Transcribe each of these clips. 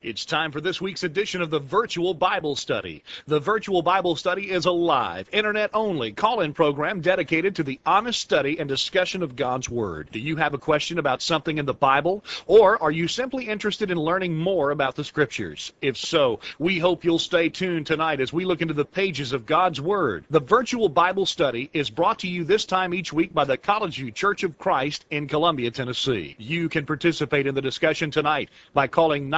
It's time for this week's edition of the Virtual Bible Study. The Virtual Bible Study is a live, internet-only call-in program dedicated to the honest study and discussion of God's Word. Do you have a question about something in the Bible? Or are you simply interested in learning more about the Scriptures? If so, we hope you'll stay tuned tonight as we look into the pages of God's Word. The Virtual Bible Study is brought to you this time each week by the College View Church of Christ in Columbia, Tennessee. You can participate in the discussion tonight by calling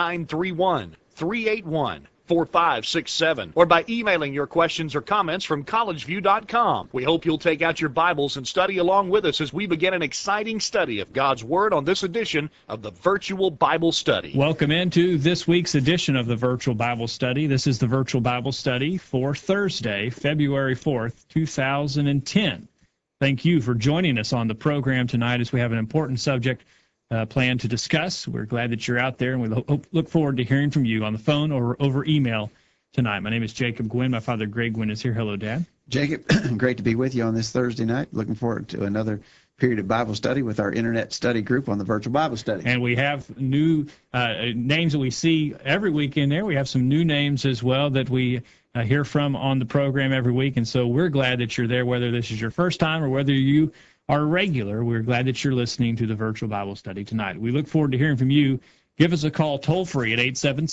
931-381-4567 or by emailing your questions or comments from collegeview.com. We hope you'll take out your Bibles and study along with us as we begin an exciting study of God's Word on this edition of the Virtual Bible Study. Welcome into this week's edition of the Virtual Bible Study. This is the Virtual Bible Study for Thursday, February 4th, 2010. Thank you for joining us on the program tonight as we have an important subject plan to discuss. We're glad that you're out there, and we look forward to hearing from you on the phone or over email tonight. My name is Jacob Gwynn. My father, Greg Gwynn, is here. Hello, Dad. Jacob, great to be with you on this Thursday night. Looking forward to another period of Bible study with our internet study group on the Virtual Bible Study. And we have new names that we see every week in there. We have some new names as well that we hear from on the program every week, and so we're glad that you're there, whether this is your first time or whether you are regular. We're glad that you're listening to the Virtual Bible Study tonight. We look forward to hearing from you. Give us a call toll-free at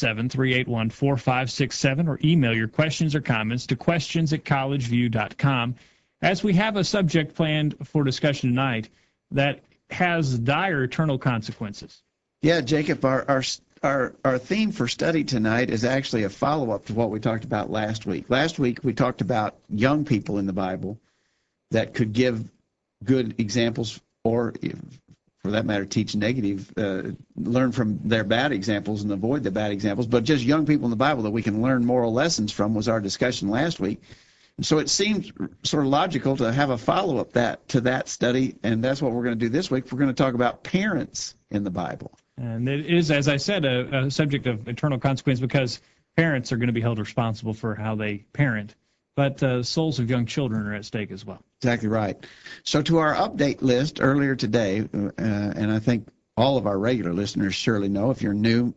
877-381-4567 or email your questions or comments to questions@collegeview.com. As we have a subject planned for discussion tonight that has dire eternal consequences. Yeah, Jacob, our theme for study tonight is actually a follow-up to what we talked about last week. Last week we talked about young people in the Bible that could give good examples, or for that matter, teach negative, learn from their bad examples and avoid the bad examples, but just young people in the Bible that we can learn moral lessons from was our discussion last week. And so it seems sort of logical to have a follow-up to that study, and that's what we're going to do this week. We're going to talk about parents in the Bible. And it is, as I said, a subject of eternal consequence because parents are going to be held responsible for how they parent. But souls of young children are at stake as well. Exactly right. So to our update list earlier today, and I think all of our regular listeners surely know, if you're new,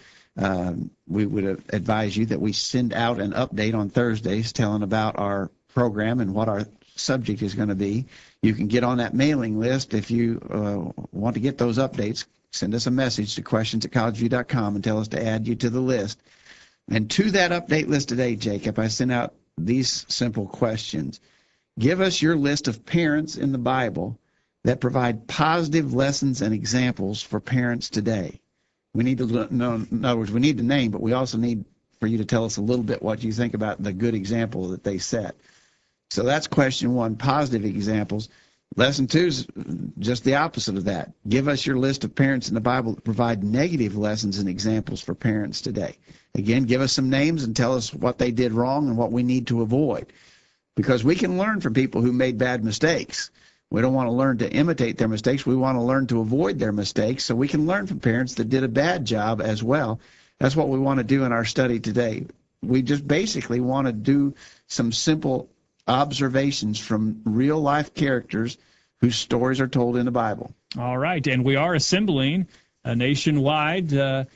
we would advise you that we send out an update on Thursdays telling about our program and what our subject is going to be. You can get on that mailing list if you want to get those updates. Send us a message to questions@collegeview.com and tell us to add you to the list. And to that update list today, Jacob, I sent out these simple questions. Give us your list of parents in the Bible that provide positive lessons and examples for parents today. We need to know, in other words, we need to name, but we also need for you to tell us a little bit what you think about the good example that they set. So that's question one, positive examples. Lesson two is just the opposite of that. Give us your list of parents in the Bible that provide negative lessons and examples for parents today. Again, give us some names and tell us what they did wrong and what we need to avoid. Because we can learn from people who made bad mistakes. We don't want to learn to imitate their mistakes. We want to learn to avoid their mistakes, so we can learn from parents that did a bad job as well. That's what we want to do in our study today. We just basically want to do some simple observations from real-life characters whose stories are told in the Bible. All right, and we are assembling a nationwide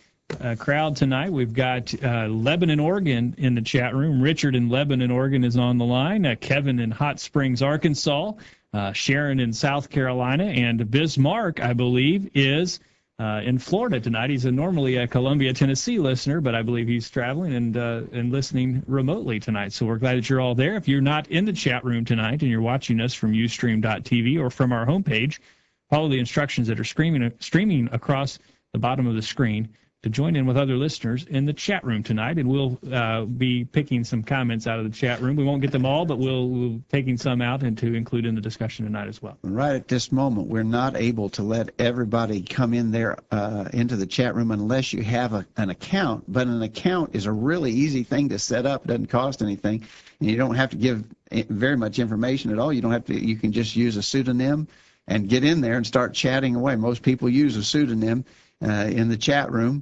crowd tonight. We've got Lebanon, Oregon in the chat room. Richard in Lebanon, Oregon is on the line. Kevin in Hot Springs, Arkansas. Sharon in South Carolina. And Bismarck, I believe, is in Florida tonight. He's normally a Columbia, Tennessee listener, but I believe he's traveling and listening remotely tonight. So we're glad that you're all there. If you're not in the chat room tonight and you're watching us from Ustream.tv or from our homepage, follow the instructions that are streaming across the bottom of the screen to join in with other listeners in the chat room tonight, and we'll be picking some comments out of the chat room. We won't get them all, but we'll be taking some out and to include in the discussion tonight as well. Right at this moment, we're not able to let everybody come in there into the chat room unless you have an account, but an account is a really easy thing to set up. It doesn't cost anything, and you don't have to give very much information at all. You don't have to. You can just use a pseudonym and get in there and start chatting away. Most people use a pseudonym in the chat room.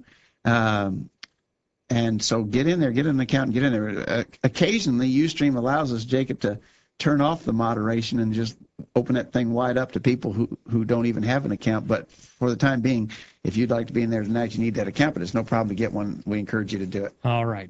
And so get in there, get an account, and get in there. Occasionally, Ustream allows us, Jacob, to turn off the moderation and just open that thing wide up to people who don't even have an account. But for the time being, if you'd like to be in there tonight, you need that account, but it's no problem to get one. We encourage you to do it. All right.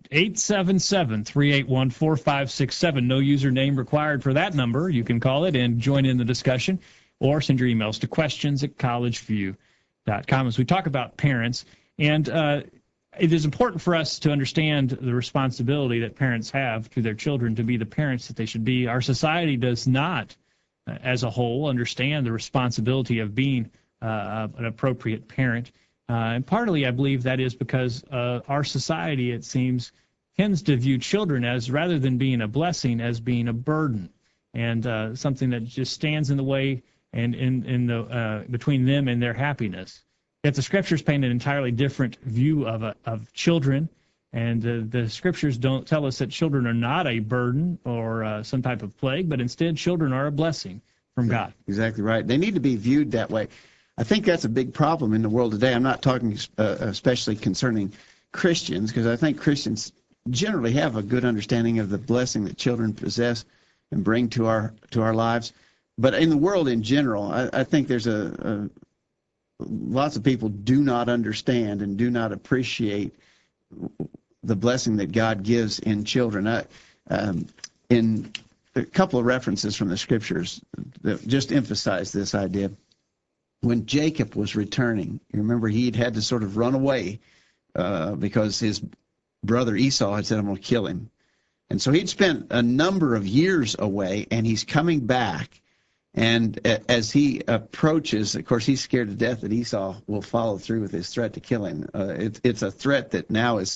877-381-4567. No username required for that number. You can call it and join in the discussion, or send your emails to questions@collegeview.com. As we talk about parents, and it is important for us to understand the responsibility that parents have to their children to be the parents that they should be. Our society does not, as a whole, understand the responsibility of being an appropriate parent. And partly, I believe that is because our society, it seems, tends to view children as, rather than being a blessing, as being a burden, and something that just stands in the way and in the between them and their happiness. Yet the Scriptures paint an entirely different view of children, and the Scriptures don't tell us that children are not a burden or some type of plague, but instead children are a blessing from God. Exactly right. They need to be viewed that way. I think that's a big problem in the world today. I'm not talking especially concerning Christians, because I think Christians generally have a good understanding of the blessing that children possess and bring to our lives. But in the world in general, I think there's lots of people do not understand and do not appreciate the blessing that God gives in children. In a couple of references from the Scriptures that just emphasize this idea. When Jacob was returning, you remember he'd had to sort of run away because his brother Esau had said, "I'm going to kill him." And so he'd spent a number of years away, and he's coming back. And as he approaches, of course, he's scared to death that Esau will follow through with his threat to kill him. It's a threat that now is,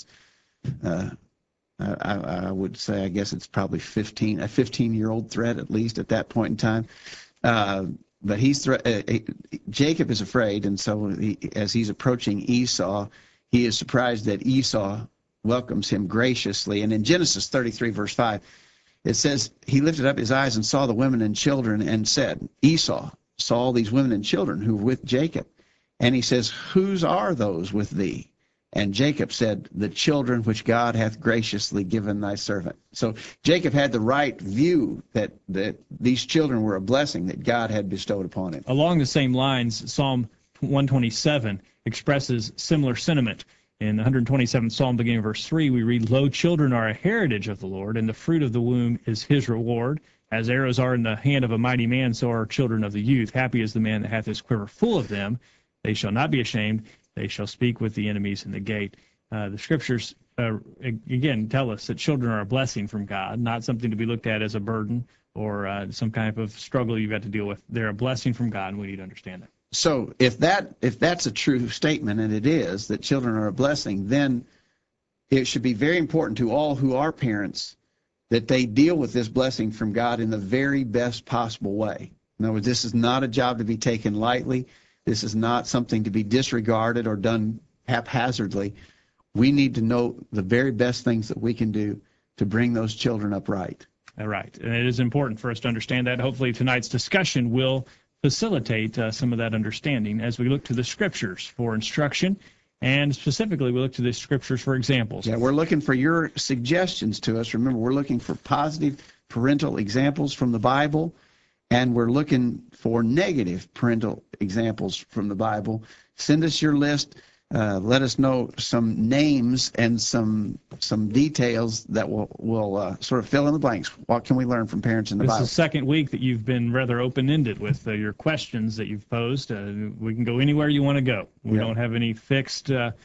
I would say, I guess it's probably a 15-year-old threat, at least at that point in time. But Jacob is afraid, and so as he's approaching Esau, he is surprised that Esau welcomes him graciously. And in Genesis 33, verse 5, it says, he lifted up his eyes and saw the women and children and said, Esau saw all these women and children who were with Jacob. And he says, whose are those with thee? And Jacob said, the children which God hath graciously given thy servant. So Jacob had the right view that these children were a blessing that God had bestowed upon him. Along the same lines, Psalm 127 expresses similar sentiment. In the 127th Psalm, beginning of verse 3, we read, Lo, children are a heritage of the Lord, and the fruit of the womb is his reward. As arrows are in the hand of a mighty man, so are children of the youth. Happy is the man that hath his quiver full of them. They shall not be ashamed. They shall speak with the enemies in the gate. The Scriptures, again, tell us that children are a blessing from God, not something to be looked at as a burden or some kind of struggle you've got to deal with. They're a blessing from God, and we need to understand that. So if that's a true statement, and it is, that children are a blessing, then it should be very important to all who are parents that they deal with this blessing from God in the very best possible way. In other words, this is not a job to be taken lightly. This is not something to be disregarded or done haphazardly. We need to know the very best things that we can do to bring those children up right. All right. And it is important for us to understand that. Hopefully tonight's discussion will facilitate some of that understanding as we look to the Scriptures for instruction, and specifically we look to the Scriptures for examples. Yeah, we're looking for your suggestions to us. Remember, we're looking for positive parental examples from the Bible, and we're looking for negative parental examples from the Bible. Send us your list. Let us know some names and some details that will sort of fill in the blanks. What can we learn from parents in the Bible? This is the second week that you've been rather open-ended with your questions that you've posed. We can go anywhere you want to go. We don't have any fixed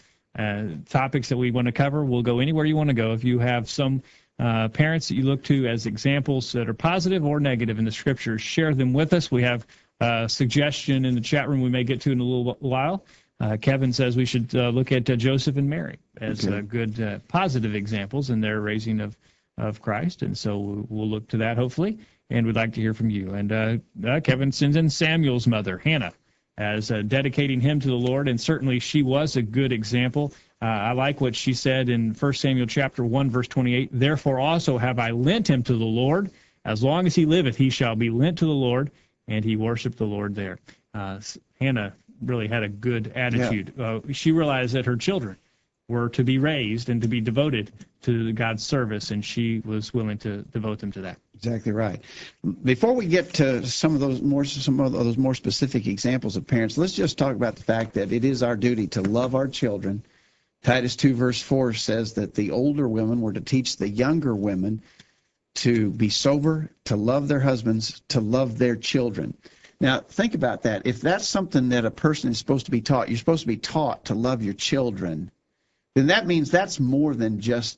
topics that we want to cover. We'll go anywhere you want to go. If you have some parents that you look to as examples that are positive or negative in the Scriptures, share them with us. We have a suggestion in the chat room we may get to in a little while. Kevin says we should look at Joseph and Mary as good positive examples in their raising of Christ, and so we'll look to that hopefully, and we'd like to hear from you. And Kevin sends in Samuel's mother, Hannah, as dedicating him to the Lord, and certainly she was a good example. I like what she said in 1 Samuel chapter 1, verse 28, Therefore also have I lent him to the Lord. As long as he liveth, he shall be lent to the Lord, and he worshiped the Lord there. Hannah really had a good attitude. She realized that her children were to be raised and to be devoted to God's service, and she was willing to devote them to that. Exactly right. Before we get to some of those more specific examples of parents, let's just talk about the fact that it is our duty to love our children. Titus 2 verse 4 says that the older women were to teach the younger women to be sober, to love their husbands, to love their children. Now, think about that. If that's something that a person is supposed to be taught, you're supposed to be taught to love your children, then that means that's more than just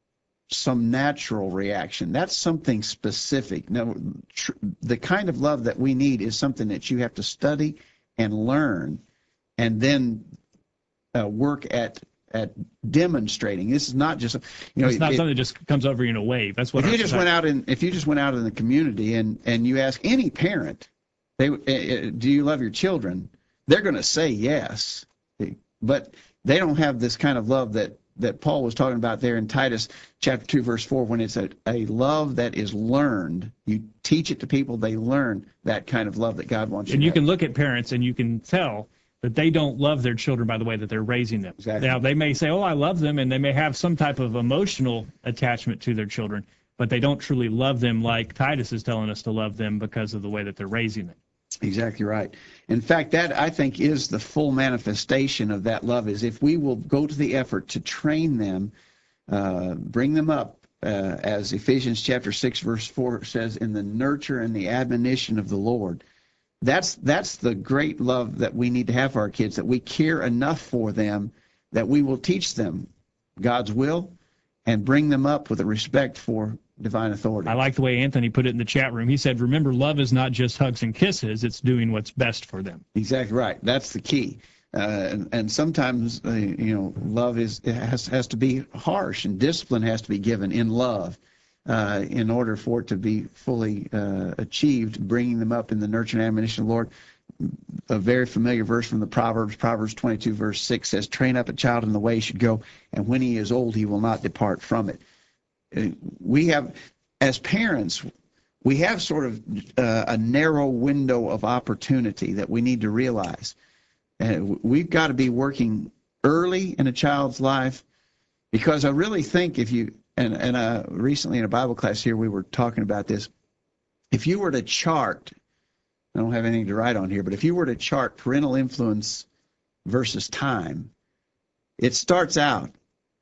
some natural reaction. That's something specific. Now, the kind of love that we need is something that you have to study and learn and then work at demonstrating. This is not just, it's not something that just comes over you in a wave. That's what if you just went out in the community and you ask any parent, do you love your children? They're going to say yes, but they don't have this kind of love that Paul was talking about there in Titus chapter 2 verse 4, when it's a love that is learned. You teach it to people, they learn that kind of love that God wants you to have. And you can look at parents and you can tell that they don't love their children by the way that they're raising them. Exactly. Now, they may say, oh, I love them, and they may have some type of emotional attachment to their children, but they don't truly love them like Titus is telling us to love them because of the way that they're raising them. Exactly right. In fact, that, I think, is the full manifestation of that love, is if we will go to the effort to train them, bring them up, as Ephesians chapter 6, verse 4 says, in the nurture and the admonition of the Lord. That's the great love that we need to have for our kids, that we care enough for them that we will teach them God's will and bring them up with a respect for divine authority. I like the way Anthony put it in the chat room. He said, remember, love is not just hugs and kisses. It's doing what's best for them. Exactly right. That's the key. And sometimes, love has to be harsh, and discipline has to be given in love in order for it to be fully achieved, bringing them up in the nurture and admonition of the Lord. A very familiar verse from the Proverbs 22 verse 6 says, train up a child in the way he should go, and when he is old, he will not depart from it. We have, as parents, we have sort of a narrow window of opportunity that we need to realize. We've got to be working early in a child's life, because I really think if you, and recently in a Bible class here we were talking about this, if you were to chart, I don't have anything to write on here, but if you were to chart parental influence versus time, it starts out,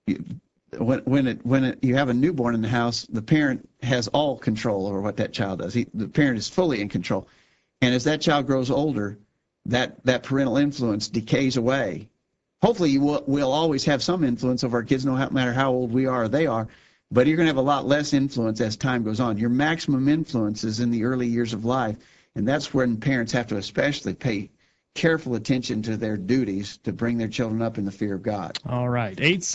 when you have a newborn in the house, the parent has all control over what that child does. The parent is fully in control. And as that child grows older, that parental influence decays away. Hopefully we'll always have some influence over our kids, no matter how old we are or they are, but you're going to have a lot less influence as time goes on. Your maximum influence is in the early years of life, and that's when parents have to especially pay careful attention to their duties to bring their children up in the fear of God. All right.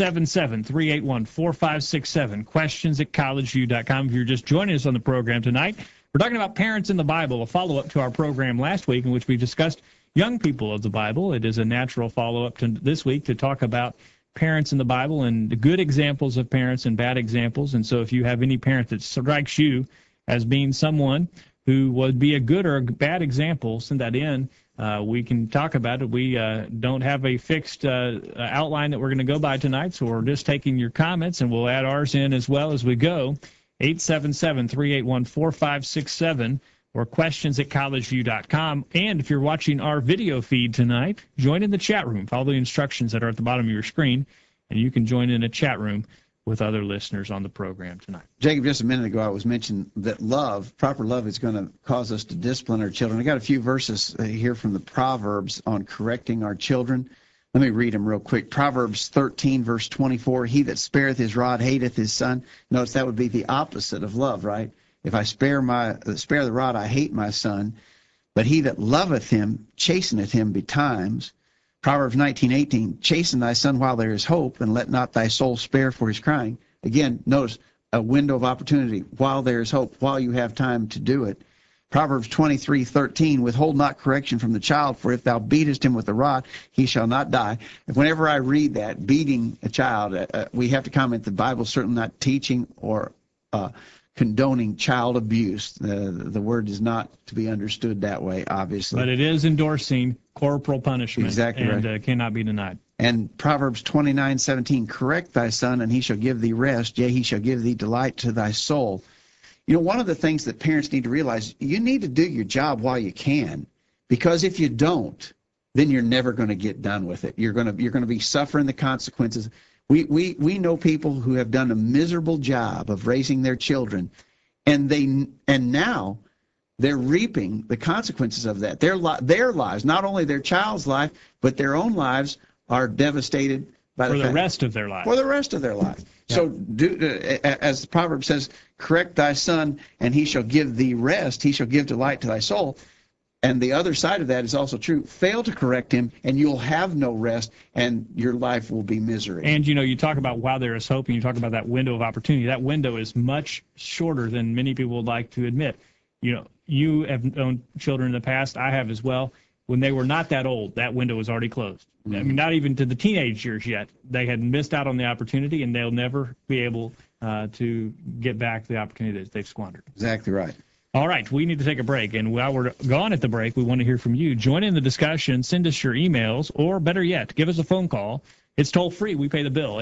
877-381-4567. Questions at collegeview.com. If you're just joining us on the program tonight, we're talking about parents in the Bible, a follow-up to our program last week in which we discussed young people of the Bible. It is a natural follow-up to this week to talk about parents in the Bible and the good examples of parents and bad examples. And so if you have any parent that strikes you as being someone who would be a good or a bad example, send that in. We can talk about it. We don't have a fixed outline that we're going to go by tonight, so we're just taking your comments, and we'll add ours in as well as we go. 877-381-4567 or questions at collegeview.com. And if you're watching our video feed tonight, join in the chat room. Follow the instructions that are at the bottom of your screen, and you can join in a chat room with other listeners on the program tonight. Jacob, just a minute ago I was mentioning that proper love is going to cause us to discipline our children. I got a few verses here from the Proverbs on correcting our children. Let me read them real quick. Proverbs 13, verse 24, he that spareth his rod hateth his son. Notice that would be the opposite of love, right? If I spare the rod, I hate my son. But he that loveth him chasteneth him betimes. Proverbs 19:18, chasten thy son while there is hope, and let not thy soul spare for his crying. Again, notice a window of opportunity while there is hope, while you have time to do it. Proverbs 23:13, withhold not correction from the child, for if thou beatest him with the rod, he shall not die. Whenever I read that, beating a child, we have to comment the Bible's certainly not teaching or condoning child abuse. The word is not to be understood that way, obviously. But it is endorsing corporal punishment. Exactly and right. Cannot be denied. And Proverbs 29:17, correct thy son, and he shall give thee rest. Yea, he shall give thee delight to thy soul. You know, one of the things that parents need to realize, you need to do your job while you can, because if you don't, then you're never going to get done with it. You're going to be suffering the consequences. We know people who have done a miserable job of raising their children, and now they're reaping the consequences of that. Their lives, not only their child's life, but their own lives are devastated by for the rest of their life. For the rest of their life. Yeah. So, as the proverb says, correct thy son, and he shall give thee rest. He shall give delight to thy soul. And the other side of that is also true. Fail to correct him, and you'll have no rest, and your life will be misery. And, you talk about while there is hope, and you talk about that window of opportunity. That window is much shorter than many people would like to admit. You have known children in the past. I have as well. When they were not that old, that window was already closed. Mm-hmm. I mean, not even to the teenage years yet. They had missed out on the opportunity, and they'll never be able to get back the opportunity that they've squandered. Exactly right. All right, we need to take a break, and while we're gone at the break, we want to hear from you. Join in the discussion, send us your emails, or better yet, give us a phone call. It's toll-free. We pay the bill,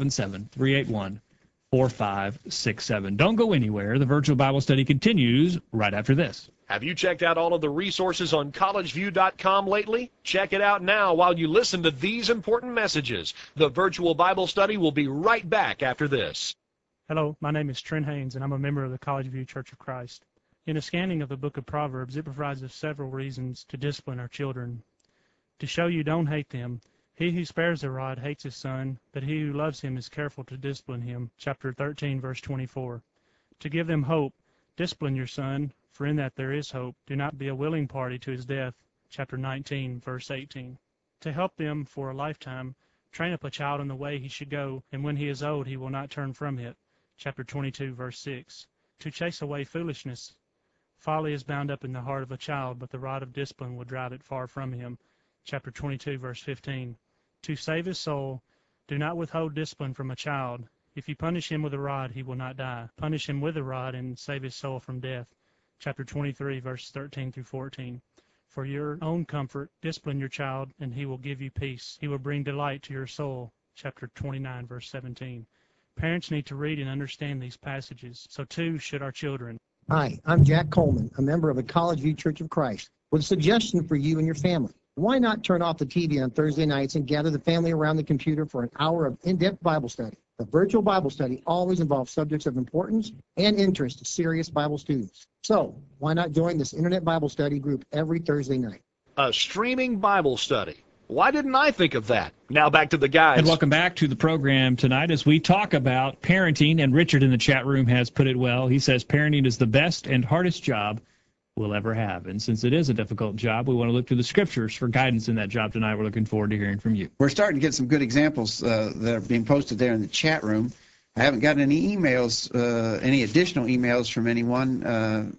877-381-4567. Don't go anywhere. The Virtual Bible Study continues right after this. Have you checked out all of the resources on collegeview.com lately? Check it out now while you listen to these important messages. The Virtual Bible Study will be right back after this. Hello, my name is Trent Haynes, and I'm a member of the College View Church of Christ. In a scanning of the book of Proverbs, it provides us several reasons to discipline our children. To show you don't hate them, he who spares the rod hates his son, but he who loves him is careful to discipline him. Chapter 13, verse 24. To give them hope, discipline your son, for in that there is hope. Do not be a willing party to his death. Chapter 19, verse 18. To help them for a lifetime, train up a child in the way he should go, and when he is old he will not turn from it. Chapter 22, verse 6. To chase away foolishness. Folly is bound up in the heart of a child, but the rod of discipline will drive it far from him. Chapter 22, verse 15. To save his soul, do not withhold discipline from a child. If you punish him with a rod, he will not die. Punish him with a rod and save his soul from death. Chapter 23, verses 13 through 14. For your own comfort, discipline your child, and he will give you peace. He will bring delight to your soul. Chapter 29, verse 17. Parents need to read and understand these passages. So too should our children. Hi, I'm Jack Coleman, a member of the College View Church of Christ, with a suggestion for you and your family. Why not turn off the TV on Thursday nights and gather the family around the computer for an hour of in-depth Bible study? The virtual Bible study always involves subjects of importance and interest to serious Bible students. So, why not join this Internet Bible study group every Thursday night? A streaming Bible study. Why didn't I think of that? Now back to the guys. And welcome back to the program tonight as we talk about parenting. And Richard in the chat room has put it well. He says parenting is the best and hardest job we'll ever have. And since it is a difficult job, we want to look to the scriptures for guidance in that job tonight. We're looking forward to hearing from you. We're starting to get some good examples that are being posted there in the chat room. I haven't gotten any emails, any additional emails from anyone.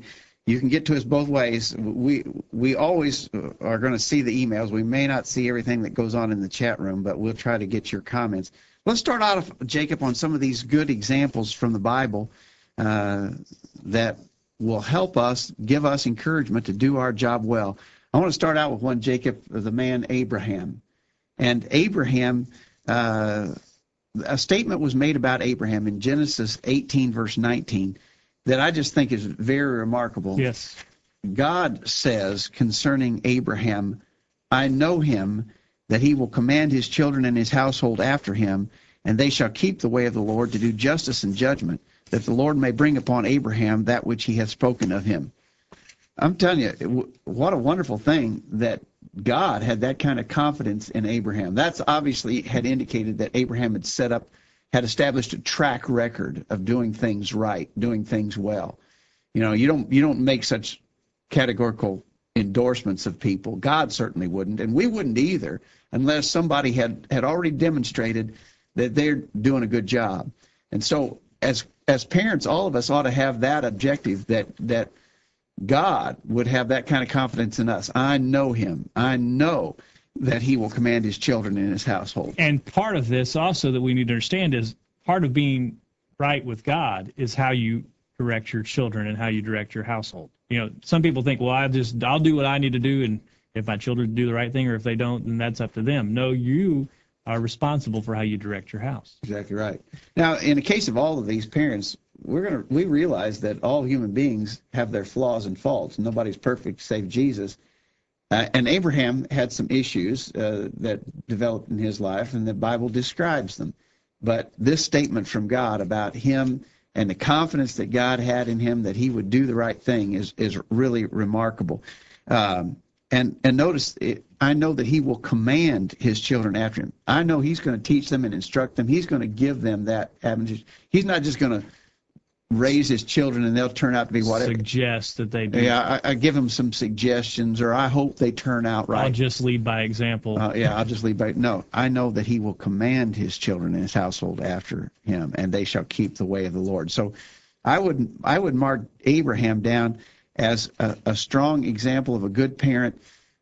You can get to us both ways. We always are going to see the emails. We may not see everything that goes on in the chat room, but we'll try to get your comments. Let's start out, Jacob, on some of these good examples from the Bible that will help us, give us encouragement to do our job well. I want to start out with one, Jacob, the man Abraham. And Abraham, a statement was made about Abraham in Genesis 18, verse 19, that I just think is very remarkable. Yes. God says concerning Abraham, I know him, that he will command his children and his household after him, and they shall keep the way of the Lord to do justice and judgment, that the Lord may bring upon Abraham that which he hath spoken of him. I'm telling you, what a wonderful thing that God had that kind of confidence in Abraham. That's obviously had indicated that Abraham had established a track record of doing things right, doing things well. You know, you don't make such categorical endorsements of people. God certainly wouldn't, and we wouldn't either, unless somebody had already demonstrated that they're doing a good job. And so as parents, all of us ought to have that objective, that God would have that kind of confidence in us. I know him. I know that he will command his children in his household. And part of this also that we need to understand is part of being right with God is how you direct your children and how you direct your household. You know, some people think, well, I'll do what I need to do, and if my children do the right thing, or if they don't, then that's up to them. No, you are responsible for how you direct your house. Exactly right. Now, in the case of all of these parents, we realize that all human beings have their flaws and faults. Nobody's perfect save Jesus. And Abraham had some issues that developed in his life, and the Bible describes them. But this statement from God about him and the confidence that God had in him that he would do the right thing is really remarkable. And notice, I know that he will command his children after him. I know he's going to teach them and instruct them. He's going to give them that avenue. He's not just going to raise his children and they'll turn out to be whatever. Suggest that they do. Yeah, I give them some suggestions, or I hope they turn out right. I'll just lead by example. I'll just lead by. No, I know that he will command his children and his household after him, and they shall keep the way of the Lord. So I would mark Abraham down as a strong example of a good parent.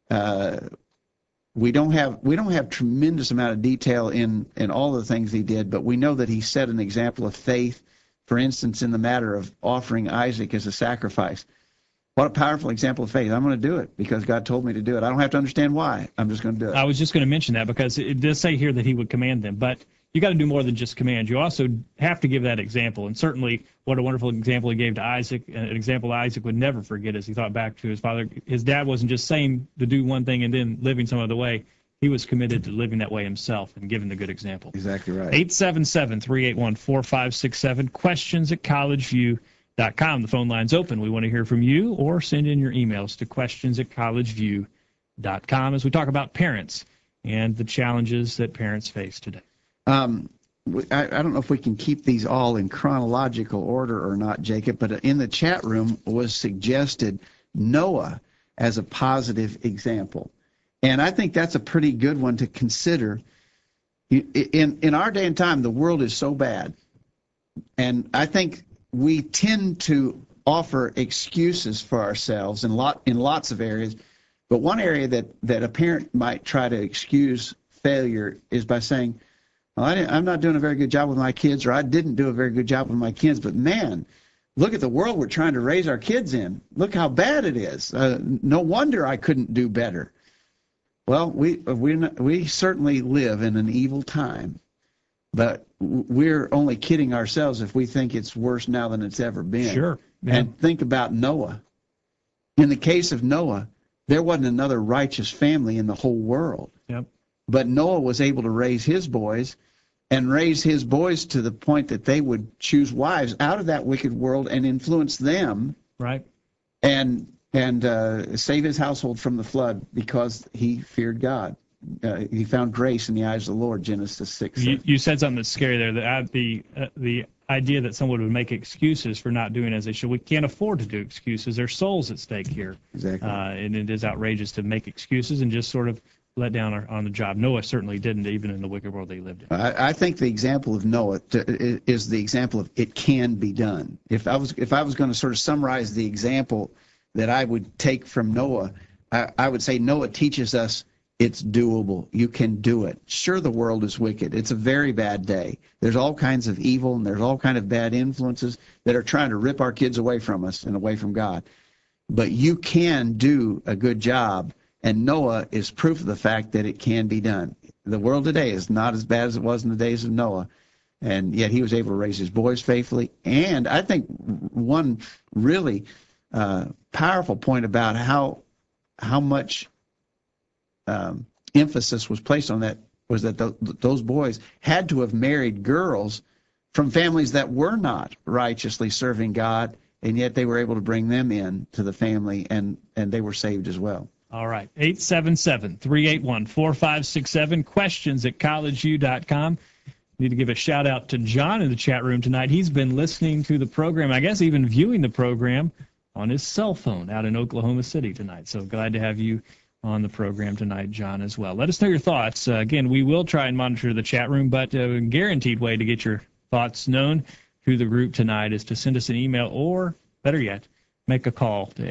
We don't have tremendous amount of detail in all the things he did, but we know that he set an example of faith. For instance, in the matter of offering Isaac as a sacrifice. What a powerful example of faith. I'm going to do it because God told me to do it. I don't have to understand why. I'm just going to do it. I was just going to mention that because it does say here that he would command them, but you got to do more than just command. You also have to give that example. And certainly what a wonderful example he gave to Isaac, an example Isaac would never forget as he thought back to his father. His dad wasn't just saying to do one thing and then living some other way. He was committed to living that way himself and giving the good example. Exactly right. 877-381-4567, questions@collegeview.com. The phone line's open. We want to hear from you, or send in your emails to questions@collegeview.com as we talk about parents and the challenges that parents face today. I don't know if we can keep these all in chronological order or not, Jacob, but in the chat room was suggested Noah as a positive example. And I think that's a pretty good one to consider. In our day and time, the world is so bad. And I think we tend to offer excuses for ourselves in lots of areas. But one area that a parent might try to excuse failure is by saying, well, I'm not doing a very good job with my kids, or I didn't do a very good job with my kids. But man, look at the world we're trying to raise our kids in. Look how bad it is. No wonder I couldn't do better. Well, we certainly live in an evil time, but we're only kidding ourselves if we think it's worse now than it's ever been. Sure. Yeah. And think about Noah. In the case of Noah, there wasn't another righteous family in the whole world. Yep. But Noah was able to raise his boys and raise his boys to the point that they would choose wives out of that wicked world and influence them. Right. And save his household from the flood because he feared God. He found grace in the eyes of the Lord, Genesis 6. You said something that's scary there, that the idea that someone would make excuses for not doing as they should. We can't afford to do excuses. There's souls at stake here. Exactly. And it is outrageous to make excuses and just sort of let down on the job. Noah certainly didn't, even in the wicked world they lived in. I think the example of Noah is the example of it can be done. If I was going to sort of summarize the example that I would take from Noah, I would say Noah teaches us it's doable. You can do it. Sure, the world is wicked. It's a very bad day. There's all kinds of evil and there's all kinds of bad influences that are trying to rip our kids away from us and away from God. But you can do a good job, and Noah is proof of the fact that it can be done. The world today is not as bad as it was in the days of Noah, and yet he was able to raise his boys faithfully. And I think one really powerful point about how much emphasis was placed on that was that those boys had to have married girls from families that were not righteously serving God, and yet they were able to bring them in to the family, and they were saved as well. All right, 877-381-4567, questions@collegeview.com. Need to give a shout out to John in the chat room tonight. He's been listening to the program, I guess even viewing the program on his cell phone out in Oklahoma City tonight. So glad to have you on the program tonight, John, as well. Let us know your thoughts. Again, we will try and monitor the chat room, but a guaranteed way to get your thoughts known to the group tonight is to send us an email or, better yet, make a call to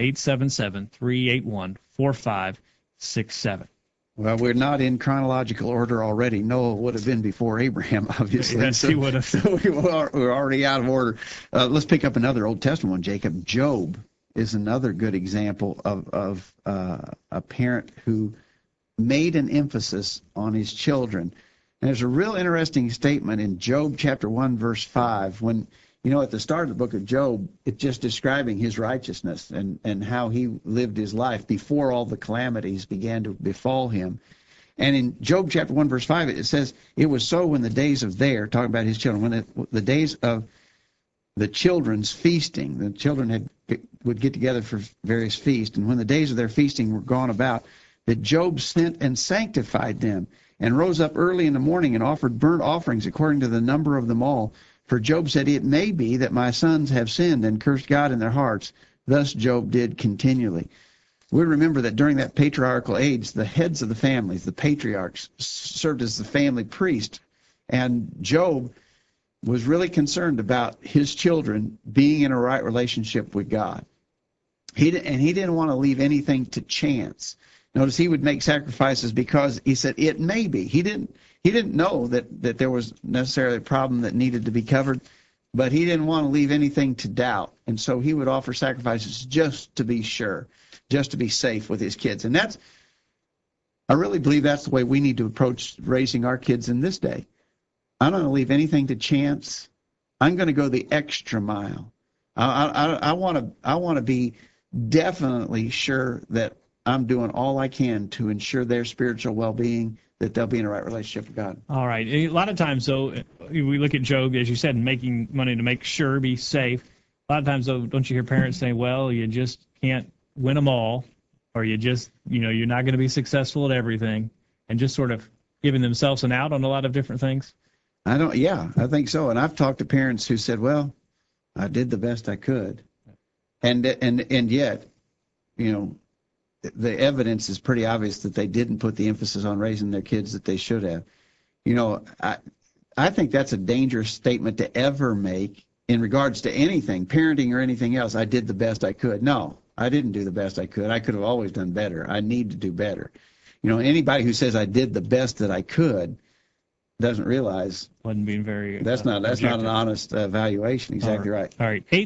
877-381-4567. Well, we're not in chronological order already. Noah would have been before Abraham, obviously. Yes, he would have. So we're already out of order. Let's pick up another Old Testament one, Jacob. Job. is another good example of a parent who made an emphasis on his children. And there's a real interesting statement in Job chapter 1, verse 5, when, at the start of the book of Job, it's just describing his righteousness and how he lived his life before all the calamities began to befall him. And in Job chapter 1, verse 5, it says, it was so when the days of talking about his children, when the days of the children's feasting, the children would get together for various feasts, and when the days of their feasting were gone about, that Job sent and sanctified them, and rose up early in the morning and offered burnt offerings according to the number of them all. For Job said, it may be that my sons have sinned and cursed God in their hearts. Thus Job did continually. We remember that during that patriarchal age, the heads of the families, the patriarchs, served as the family priest. And Job was really concerned about his children being in a right relationship with God. He didn't want to leave anything to chance. Notice he would make sacrifices because he said it may be. He didn't know that there was necessarily a problem that needed to be covered, but he didn't want to leave anything to doubt. And so he would offer sacrifices just to be sure, just to be safe with his kids. And I really believe that's the way we need to approach raising our kids in this day. I'm not going to leave anything to chance. I'm going to go the extra mile. I want to be definitely sure that I'm doing all I can to ensure their spiritual well-being, that they'll be in a right relationship with God. All right. A lot of times, though, we look at Job, as you said, making money to make sure, be safe. A lot of times, though, don't you hear parents say, well, you just can't win them all, or you just, you're not going to be successful at everything, and just sort of giving themselves an out on a lot of different things? I think so. And I've talked to parents who said, well, I did the best I could. And yet, the evidence is pretty obvious that they didn't put the emphasis on raising their kids that they should have. I think that's a dangerous statement to ever make in regards to anything, parenting or anything else. I did the best I could. No, I didn't do the best I could. I could have always done better. I need to do better. Anybody who says I did the best that I could doesn't realize wasn't being very that's not an honest evaluation. Exactly right. All right.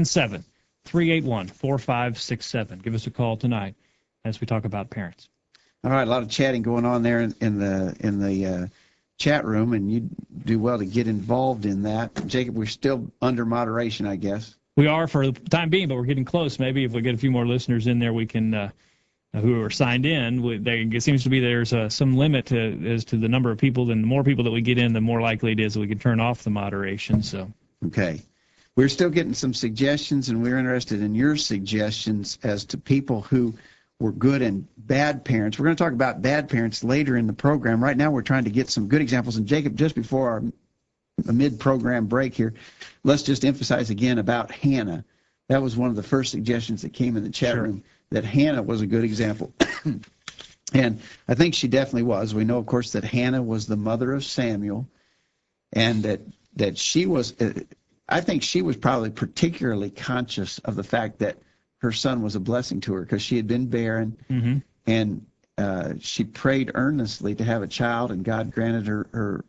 877-381-4567. Give us a call tonight as we talk about parents. All right, a lot of chatting going on there in the chat room, and you do well to get involved in that. Jacob, we're still under moderation, I guess. We are for the time being, but we're getting close. Maybe if we get a few more listeners in there, we can who are signed in. It seems to be there's some limit as to the number of people. And the more people that we get in, the more likely it is that we can turn off the moderation. So okay. We're still getting some suggestions, and we're interested in your suggestions as to people who were good and bad parents. We're going to talk about bad parents later in the program. Right now we're trying to get some good examples. And Jacob, just before our mid-program break here, let's just emphasize again about Hannah. That was one of the first suggestions that came in the chat room, that Hannah was a good example. And I think she definitely was. We know, of course, that Hannah was the mother of Samuel, and that she was, I think she was probably particularly conscious of the fact that her son was a blessing to her because she had been barren, and she prayed earnestly to have a child, and God granted her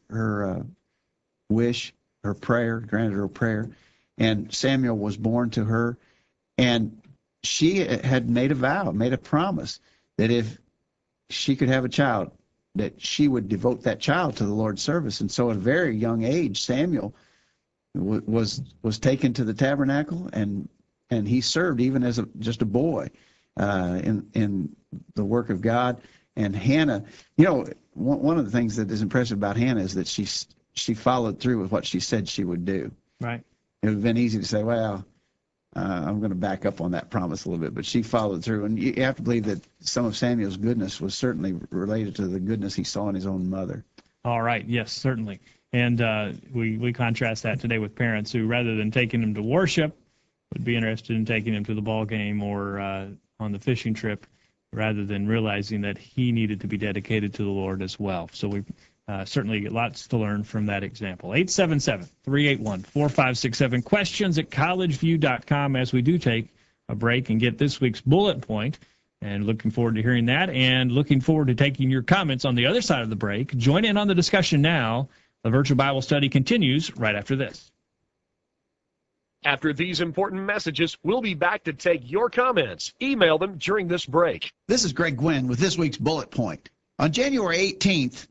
wish, her prayer, granted her prayer, and Samuel was born to her, and she had made a vow, made a promise that if she could have a child, that she would devote that child to the Lord's service. And so at a very young age, Samuel was taken to the tabernacle, and he served even as just a boy in the work of God. And Hannah, one of the things that is impressive about Hannah is that she followed through with what she said she would do. Right. It would have been easy to say, well, I'm going to back up on that promise a little bit, but she followed through. And you have to believe that some of Samuel's goodness was certainly related to the goodness he saw in his own mother. All right. Yes, certainly. And we contrast that today with parents who, rather than taking them to worship, would be interested in taking him to the ball game or on the fishing trip, rather than realizing that he needed to be dedicated to the Lord as well. So we certainly get lots to learn from that example. 877-381-4567. Questions at collegeview.com as we do take a break and get this week's bullet point. And looking forward to hearing that, and looking forward to taking your comments on the other side of the break. Join in on the discussion now. The Virtual Bible Study continues right after this. After these important messages, we'll be back to take your comments. Email them during this break. This is Greg Gwynn with this week's Bullet Point. On January 18th,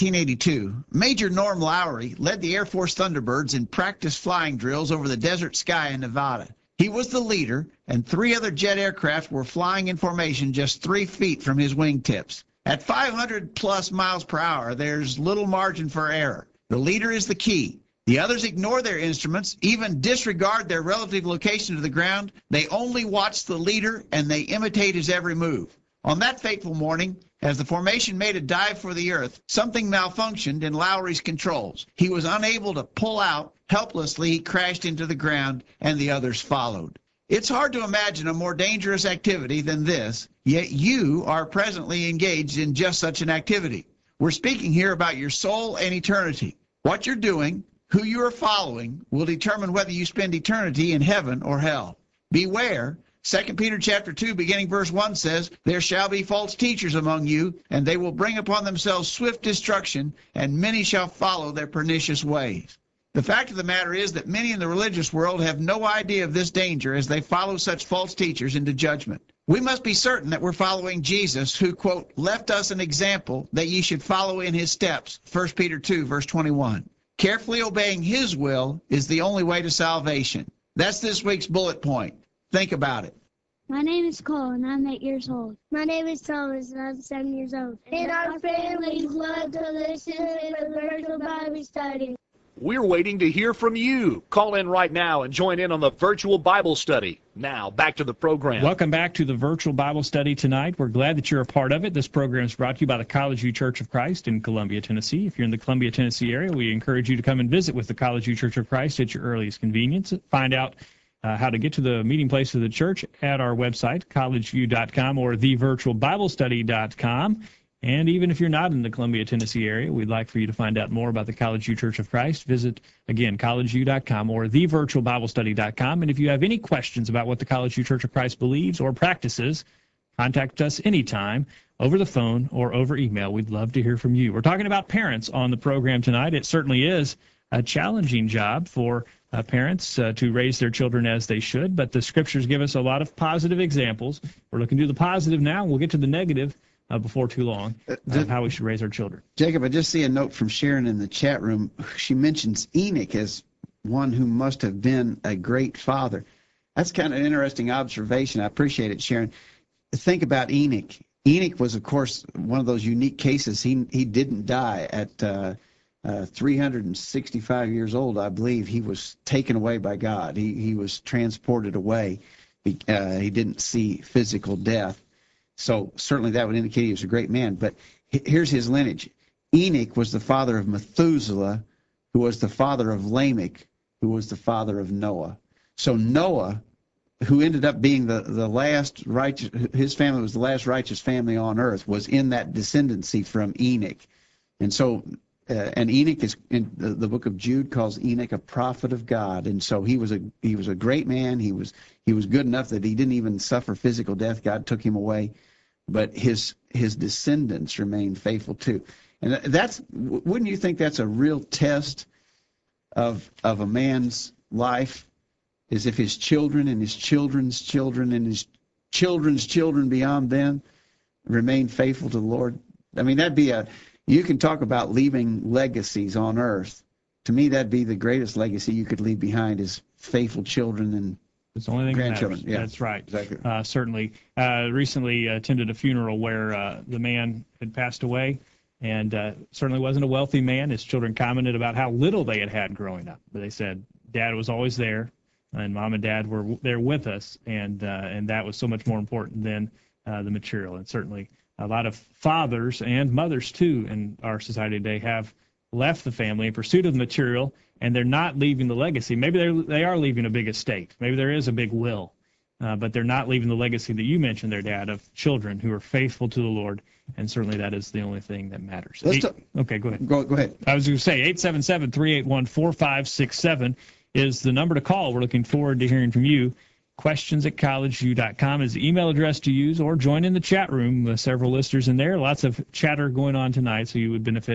1982, Major Norm Lowry led the Air Force Thunderbirds in practice flying drills over the desert sky in Nevada. He was the leader, and 3 other jet aircraft were flying in formation just 3 feet from his wingtips. At 500-plus miles per hour, there's little margin for error. The leader is the key. The others ignore their instruments, even disregard their relative location to the ground. They only watch the leader, and they imitate his every move. On that fateful morning, as the formation made a dive for the earth, something malfunctioned in Lowry's controls. He was unable to pull out. Helplessly, he crashed into the ground, and the others followed. It's hard to imagine a more dangerous activity than this, yet you are presently engaged in just such an activity. We're speaking here about your soul and eternity. What you're doing, who you are following, will determine whether you spend eternity in heaven or hell. Beware. 2 Peter chapter 2, beginning verse 1 says, "There shall be false teachers among you, and they will bring upon themselves swift destruction, and many shall follow their pernicious ways." The fact of the matter is that many in the religious world have no idea of this danger as they follow such false teachers into judgment. We must be certain that we're following Jesus, who, quote, "left us an example that ye should follow in his steps," 1 Peter 2, verse 21. Carefully obeying his will is the only way to salvation. That's this week's bullet point. Think about it. My name is Cole, and I'm 8 years old. My name is Thomas, and I'm 7 years old. And our families love to listen to the virtual Bible study. We're waiting to hear from you. Call in right now and join in on the virtual Bible study. Now, back to the program. Welcome back to the virtual Bible study tonight. We're glad that you're a part of it. This program is brought to you by the College View Church of Christ in Columbia, Tennessee. If you're in the Columbia, Tennessee area, we encourage you to come and visit with the College View Church of Christ at your earliest convenience. Find out how to get to the meeting place of the church at our website, collegeview.com or thevirtualbiblestudy.com. And even if you're not in the Columbia, Tennessee area, we'd like for you to find out more about the College View Church of Christ. Visit, again, collegeview.com or thevirtualbiblestudy.com. And if you have any questions about what the College View Church of Christ believes or practices, contact us anytime over the phone or over email. We'd love to hear from you. We're talking about parents on the program tonight. It certainly is a challenging job for parents to raise their children as they should, but the Scriptures give us a lot of positive examples. We're looking to the positive now, and we'll get to the negative before too long, how we should raise our children. Jacob, I just see a note from Sharon in the chat room. She mentions Enoch as one who must have been a great father. That's kind of an interesting observation. I appreciate it, Sharon. Think about Enoch. Enoch was, of course, one of those unique cases. He didn't die at 365 years old, I believe. He was taken away by God. He was transported away. He didn't see physical death. So certainly that would indicate he was a great man. But here's his lineage. Enoch was the father of Methuselah, who was the father of Lamech, who was the father of Noah. So Noah, who ended up being the last righteous, his family was the last righteous family on earth, was in that descendancy from Enoch. And so, and Enoch is, in the book of Jude calls Enoch a prophet of God. And so he was a great man. He was good enough that he didn't even suffer physical death. God took him away, but his descendants remained faithful too. And wouldn't you think that's a real test of a man's life, is if his children and his children's children and his children's children beyond them remain faithful to the Lord? I mean, you can talk about leaving legacies on earth. To me, that'd be the greatest legacy you could leave behind, is faithful children and it's the only thing grandchildren. That matters. Yeah, that's right. Exactly. Certainly. Recently attended a funeral where the man had passed away, and certainly wasn't a wealthy man. His children commented about how little they had growing up. But they said Dad was always there, and Mom and Dad were there with us, and that was so much more important than the material. And certainly a lot of fathers and mothers, too, in our society today have left the family in pursuit of the material, and they're not leaving the legacy. Maybe they are leaving a big estate. Maybe there is a big will, but they're not leaving the legacy that you mentioned there, Dad, of children who are faithful to the Lord, and certainly that is the only thing that matters. Okay, go ahead. Go ahead. I was going to say 877-381-4567 is the number to call. We're looking forward to hearing from you. questions@collegeview.com is the email address to use, or join in the chat room with several listeners in there. Lots of chatter going on tonight, so you would benefit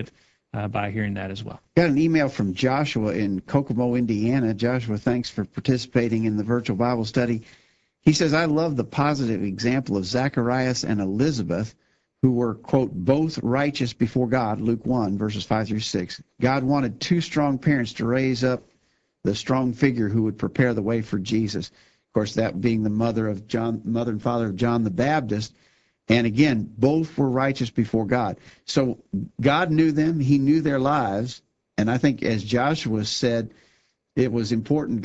by hearing that as well. Got an email from Joshua in Kokomo, Indiana. Joshua, thanks for participating in the virtual Bible study. He says, I love the positive example of Zacharias and Elizabeth, who were, quote, both righteous before God, Luke 1, verses 5 through 6. God wanted two strong parents to raise up the strong figure who would prepare the way for Jesus. Of course, that being the mother and father of John the Baptist. And again, both were righteous before God. So God knew them. He knew their lives. And I think, as Joshua said, it was important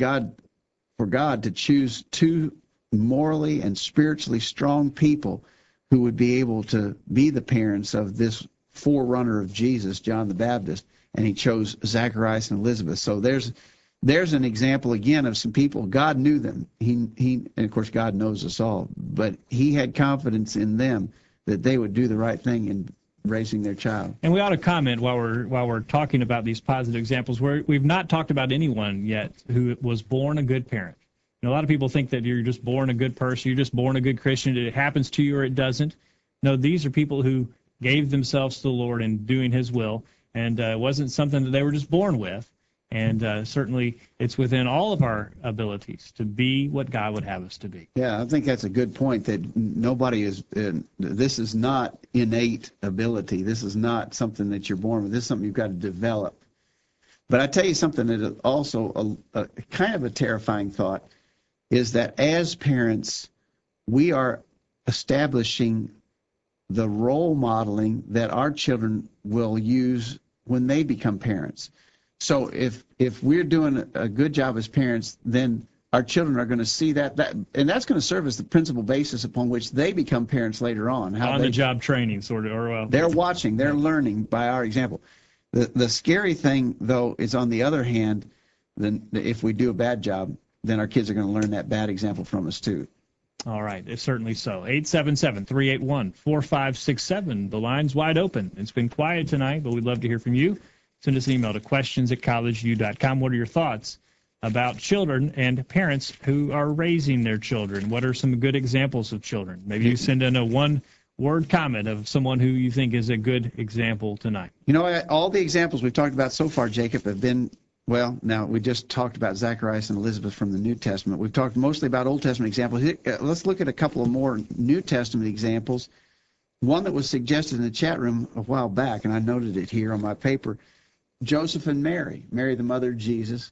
for God to choose two morally and spiritually strong people who would be able to be the parents of this forerunner of Jesus, John the Baptist. And he chose Zacharias and Elizabeth. So there's an example again of some people. God knew them. And of course God knows us all, but he had confidence in them that they would do the right thing in raising their child. And we ought to comment while we're talking about these positive examples. We've not talked about anyone yet who was born a good parent. You know, a lot of people think that you're just born a good person, you're just born a good Christian, it happens to you or it doesn't. No, these are people who gave themselves to the Lord in doing his will, and it wasn't something that they were just born with. And certainly it's within all of our abilities to be what God would have us to be. Yeah, I think that's a good point, that nobody is, this is not innate ability. This is not something that you're born with. This is something you've got to develop. But I tell you something that is also a kind of a terrifying thought, is that as parents, we are establishing the role modeling that our children will use when they become parents. So if we're doing a good job as parents, then our children are going to see that and that's going to serve as the principal basis upon which they become parents later on. On-the-job training, sort of. They're watching, they're learning by our example. The scary thing, though, is on the other hand, then if we do a bad job, then our kids are going to learn that bad example from us too. All right, it's certainly so. 877-381-4567. The line's wide open. It's been quiet tonight, but we'd love to hear from you. Send us an email to questions@collegeview.com. What are your thoughts about children and parents who are raising their children? What are some good examples of children? Maybe you send in a one-word comment of someone who you think is a good example tonight. You know, all the examples we've talked about so far, Jacob, have been, well, now we just talked about Zacharias and Elizabeth from the New Testament. We've talked mostly about Old Testament examples. Let's look at a couple of more New Testament examples. One that was suggested in the chat room a while back, and I noted it here on my paper, Joseph and Mary, the mother of Jesus.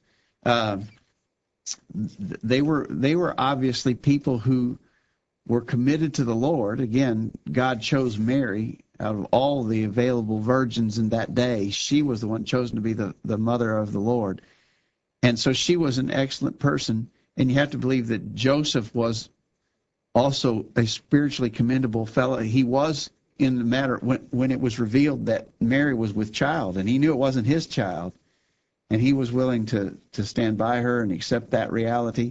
They were obviously people who were committed to the Lord. Again, God chose Mary out of all the available virgins in that day. She was the one chosen to be the mother of the Lord. And so she was an excellent person. And you have to believe that Joseph was also a spiritually commendable fellow. He was, in the matter when it was revealed that Mary was with child, and he knew it wasn't his child, and he was willing to stand by her and accept that reality.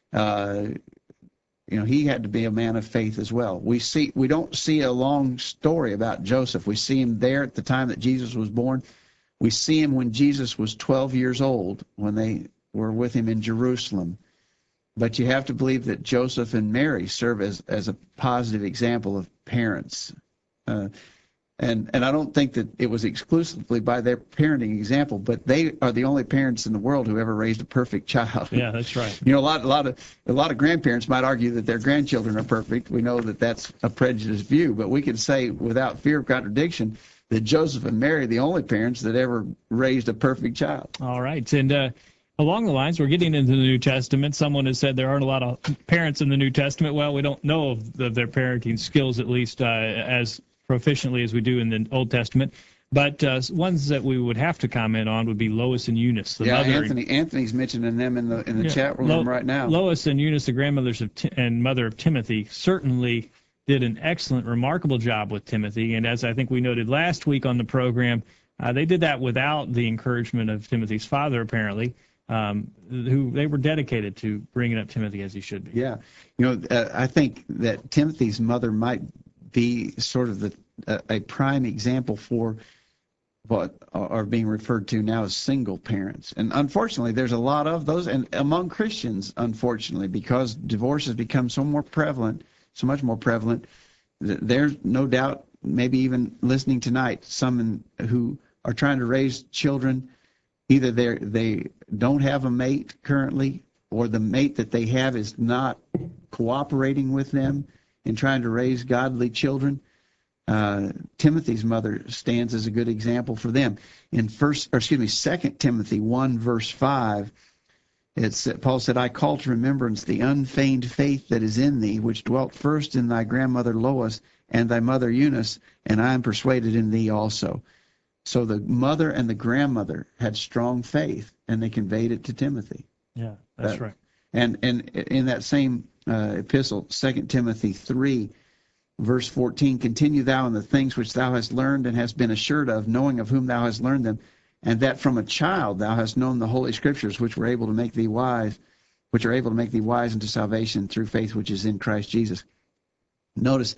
He had to be a man of faith as well. We don't see a long story about Joseph. We see him there at the time that Jesus was born. We see him when Jesus was 12 years old, when they were with him in Jerusalem. But you have to believe that Joseph and Mary serve as a positive example of parents. And I don't think that it was exclusively by their parenting example, but they are the only parents in the world who ever raised a perfect child. Yeah, that's right. You know, a lot of grandparents might argue that their grandchildren are perfect. We know that that's a prejudiced view, but we can say without fear of contradiction that Joseph and Mary are the only parents that ever raised a perfect child. All right, and along the lines, we're getting into the New Testament. Someone has said there aren't a lot of parents in the New Testament. Well, we don't know of their parenting skills, at least as proficiently as we do in the Old Testament. But ones that we would have to comment on would be Lois and Eunice. The mother, Anthony's mentioning them in the chat room right now. Lois and Eunice, the grandmothers and mother of Timothy, certainly did an excellent, remarkable job with Timothy. And as I think we noted last week on the program, they did that without the encouragement of Timothy's father, apparently. Who they were dedicated to bringing up Timothy as he should be. Yeah. I think that Timothy's mother might be sort of a prime example for what are being referred to now as single parents. And unfortunately, there's a lot of those, and among Christians, unfortunately, because divorce has become so much more prevalent, there's no doubt, maybe even listening tonight, some who are trying to raise children, either they don't have a mate currently, or the mate that they have is not cooperating with them in trying to raise godly children. Timothy's mother stands as a good example for them. In 2 Timothy 1, verse 5, Paul said, I call to remembrance the unfeigned faith that is in thee, which dwelt first in thy grandmother Lois and thy mother Eunice, and I am persuaded in thee also. So the mother and the grandmother had strong faith, and they conveyed it to Timothy. Yeah, that's right. And in that same epistle, 2 Timothy 3, verse 14, continue thou in the things which thou hast learned and hast been assured of, knowing of whom thou hast learned them, and that from a child thou hast known the holy scriptures, which are able to make thee wise unto salvation through faith which is in Christ Jesus. Notice,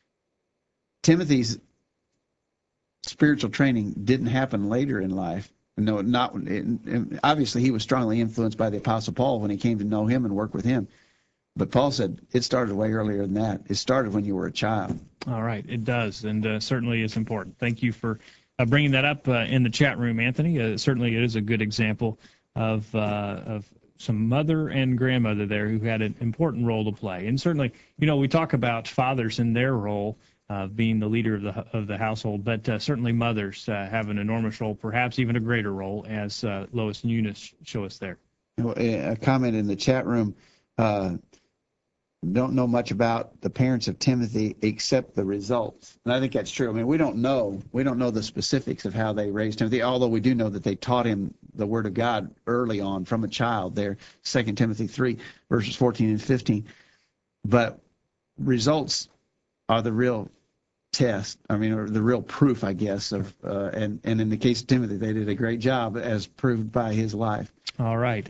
Timothy's spiritual training didn't happen later in life. No, not obviously he was strongly influenced by the Apostle Paul when he came to know him and work with him. But Paul said it started way earlier than that. It started when you were a child. All right, it does, and certainly it's important. Thank you for bringing that up in the chat room, Anthony. Certainly it is a good example of some mother and grandmother there who had an important role to play. And certainly, we talk about fathers and their role being the leader of the household, but certainly mothers have an enormous role, perhaps even a greater role, as Lois and Eunice show us there. A comment in the chat room, don't know much about the parents of Timothy except the results. And I think that's true. I mean, we don't know the specifics of how they raised Timothy, although we do know that they taught him the Word of God early on from a child there, 2 Timothy 3, verses 14 and 15. But results are the real test, or the real proof, I guess, of and in the case of Timothy, they did a great job as proved by his life. All right,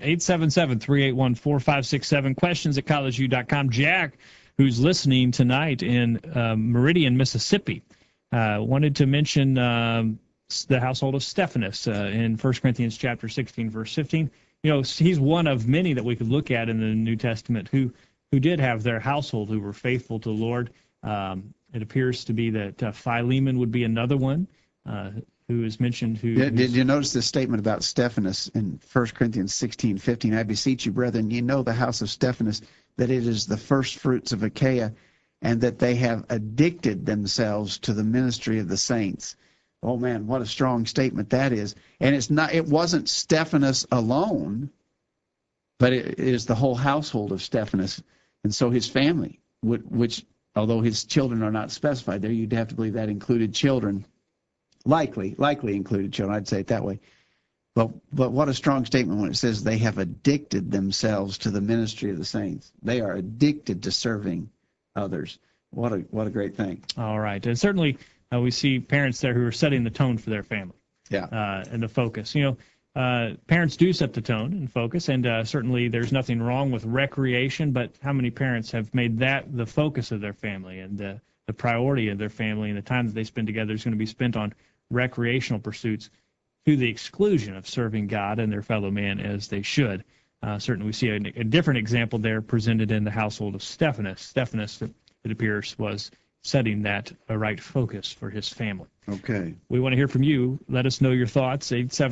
877-381-4567, questions@collegeview.com. Jack, who's listening tonight in Meridian, Mississippi, wanted to mention the household of Stephanus in 1 Corinthians chapter 16, verse 15. He's one of many that we could look at in the New Testament who did have their household who were faithful to the Lord. It appears to be that Philemon would be another one who is mentioned. Did you notice this statement about Stephanus in 1 Corinthians 16:15? I beseech you, brethren, ye know the house of Stephanus, that it is the first fruits of Achaia, and that they have addicted themselves to the ministry of the saints. Oh man, what a strong statement that is. And it wasn't Stephanus alone, but it is the whole household of Stephanus. And so his family, which although his children are not specified there, you'd have to believe that included children. Likely included children, I'd say it that way. But what a strong statement when it says they have addicted themselves to the ministry of the saints. They are addicted to serving others. What a great thing. All right. And certainly we see parents there who are setting the tone for their family. Yeah. And the focus. Parents do set the tone and focus, and certainly there's nothing wrong with recreation, but how many parents have made that the focus of their family and the priority of their family, and the time that they spend together is going to be spent on recreational pursuits to the exclusion of serving God and their fellow man as they should. Certainly we see a different example there presented in the household of Stephanus. Stephanus, it appears, was setting that right focus for his family. Okay. We want to hear from you. Let us know your thoughts.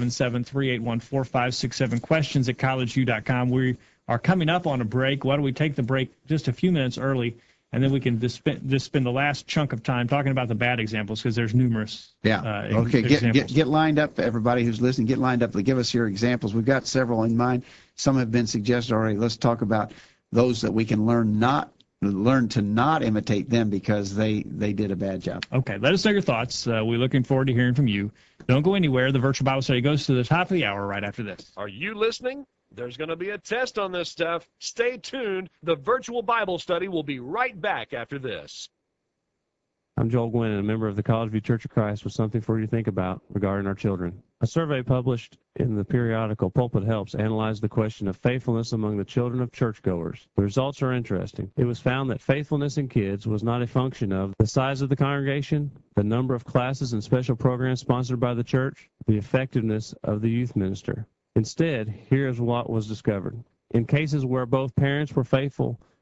877-381-4567, questions@collegeview.com. We are coming up on a break. Why don't we take the break just a few minutes early, and then we can just spend the last chunk of time talking about the bad examples, because there's numerous okay. examples. Get lined up, everybody who's listening. Get lined up to give us your examples. We've got several in mind. Some have been suggested already. Let's talk about those that we can learn to not imitate them because they did a bad job. Okay, let us know your thoughts. We're looking forward to hearing from you. Don't go anywhere. The virtual Bible study goes to the top of the hour right after this. Are you listening? There's going to be a test on this stuff. Stay tuned. The virtual Bible study will be right back after this. I'm Joel Gwynn, and a member of the College View Church of Christ, with something for you to think about regarding our children. A survey published in the periodical Pulpit Helps analyzed the question of faithfulness among the children of churchgoers. The results are interesting. It was found that faithfulness in kids was not a function of the size of the congregation, the number of classes and special programs sponsored by the church, the effectiveness of the youth minister. Instead, here is what was discovered. In cases where both parents were faithful,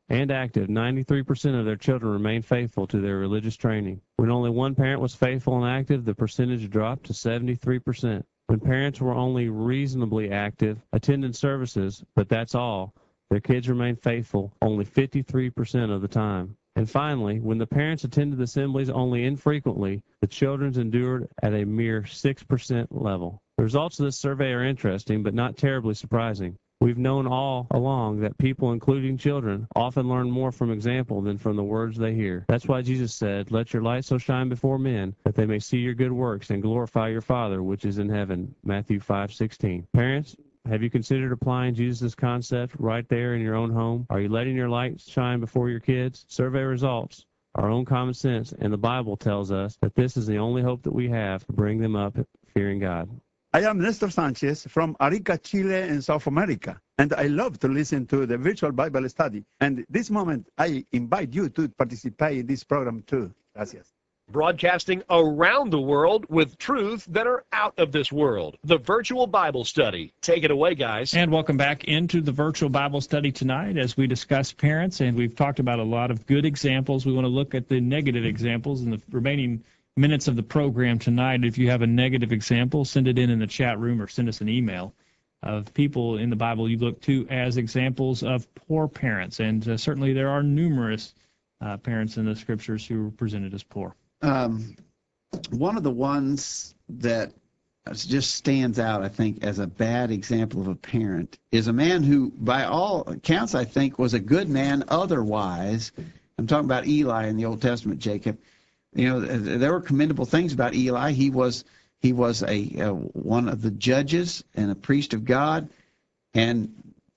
and active, 93% of their children remained faithful to their religious training. When only one parent was faithful and active, the percentage dropped to 73%. When parents were only reasonably active, attended services, but that's all, their kids remained faithful only 53% of the time. And finally, when the parents attended assemblies only infrequently, the children endured at a mere 6% level. The results of this survey are interesting, but not terribly surprising. We've known all along that people, including children, often learn more from example than from the words they hear. That's why Jesus said, "Let your light so shine before men, that they may see your good works and glorify your Father which is in heaven." Matthew 5:16. Parents, have you considered applying Jesus' concept right there in your own home? Are you letting your light shine before your kids? Survey results, our own common sense, and the Bible tells us that this is the only hope that we have to bring them up fearing God. I am Nestor Sanchez from Arica, Chile in South America, and I love to listen to the virtual Bible study. And this moment, I invite you to participate in this program too. Gracias. Broadcasting around the world with truths that are out of this world. The Virtual Bible Study. Take it away, guys. And welcome back into the virtual Bible study tonight as we discuss parents, and we've talked about a lot of good examples. We want to look at the negative examples in the remaining minutes of the program tonight. If you have a negative example, send it in the chat room or send us an email of people in the Bible you look to as examples of poor parents. And certainly there are numerous parents in the scriptures who are presented as poor. One of the ones that just stands out, I think, as a bad example of a parent is a man who, by all accounts, I think, was a good man otherwise. I'm talking about Eli in the Old Testament, Jacob. You know, there were commendable things about Eli. He was a one of the judges and a priest of God, and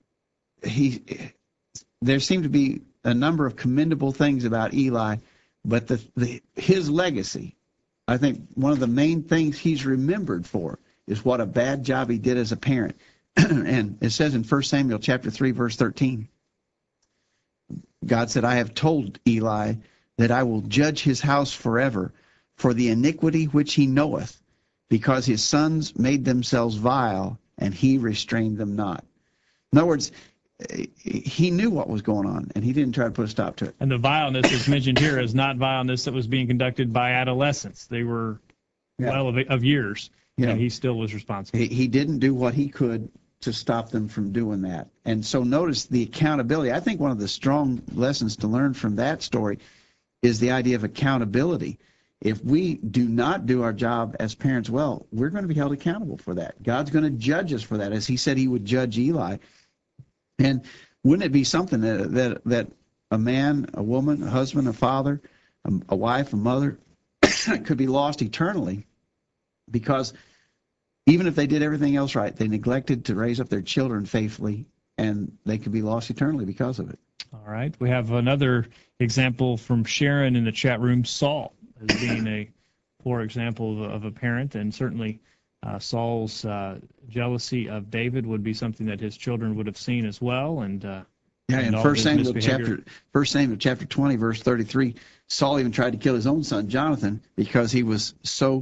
there seemed to be a number of commendable things about Eli, but his legacy, I think one of the main things he's remembered for is what a bad job he did as a parent. And it says in 1 Samuel chapter 3, verse 13, God said, "I have told Eli that I will judge his house forever for the iniquity which he knoweth, because his sons made themselves vile, and he restrained them not." In other words, he knew what was going on, and he didn't try to put a stop to it. And the vileness that's mentioned here is not vileness that was being conducted by adolescents. They were well of years, and he still was responsible. He didn't do what he could to stop them from doing that. And so notice the accountability. I think one of the strong lessons to learn from that story is the idea of accountability. If we do not do our job as parents well, we're going to be held accountable for that. God's going to judge us for that, as he said he would judge Eli. And wouldn't it be something that a man, a woman, a husband, a father, a wife, a mother could be lost eternally because even if they did everything else right, they neglected to raise up their children faithfully, and they could be lost eternally because of it. All right. We have another example from Sharon in the chat room, Saul, as being a poor example of a parent, and certainly Saul's jealousy of David would be something that his children would have seen as well. And in 1 Samuel chapter 20, verse 33, Saul even tried to kill his own son, Jonathan, because he was so